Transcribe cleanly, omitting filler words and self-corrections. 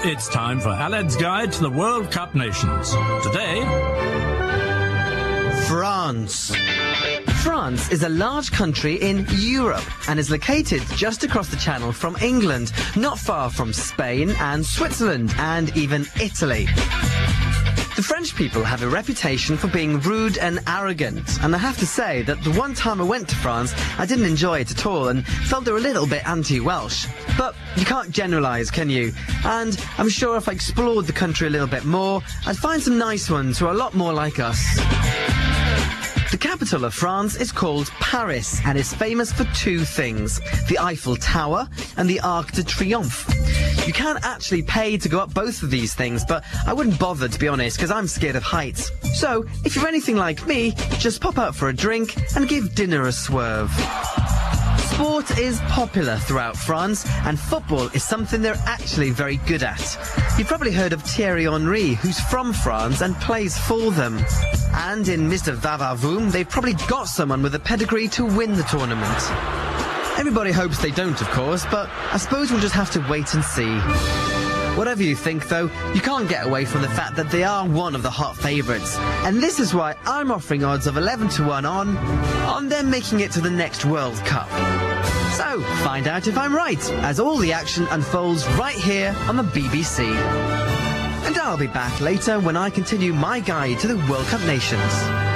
It's time for Alad's Guide to the World Cup Nations. Today, France. France is a large country in Europe and is located just across the Channel from England, not far from Spain and Switzerland and even Italy. The French people have a reputation for being rude and arrogant, and I have to say that the one time I went to France, I didn't enjoy it at all and felt they were a little bit anti-Welsh. But you can't generalise, can you? And I'm sure if I explored the country a little bit more, I'd find some nice ones who are a lot more like us. The capital of France is called Paris and is famous for two things: the Eiffel Tower and the Arc de Triomphe. You can actually pay to go up both of these things, but I wouldn't bother, to be honest, because I'm scared of heights. So, if you're anything like me, just pop out for a drink and give dinner a swerve. Sport is popular throughout France, and football is something they're actually very good at. You've probably heard of Thierry Henry, who's from France and plays for them. And in Mr. Vavavoom, they've probably got someone with a pedigree to win the tournament. Everybody hopes they don't, of course, but I suppose we'll just have to wait and see. Whatever you think, though, you can't get away from the fact that they are one of the hot favourites. And this is why I'm offering odds of 11 to 1 on them making it to the next World Cup. So, find out if I'm right, as all the action unfolds right here on the BBC. And I'll be back later when I continue my guide to the World Cup Nations.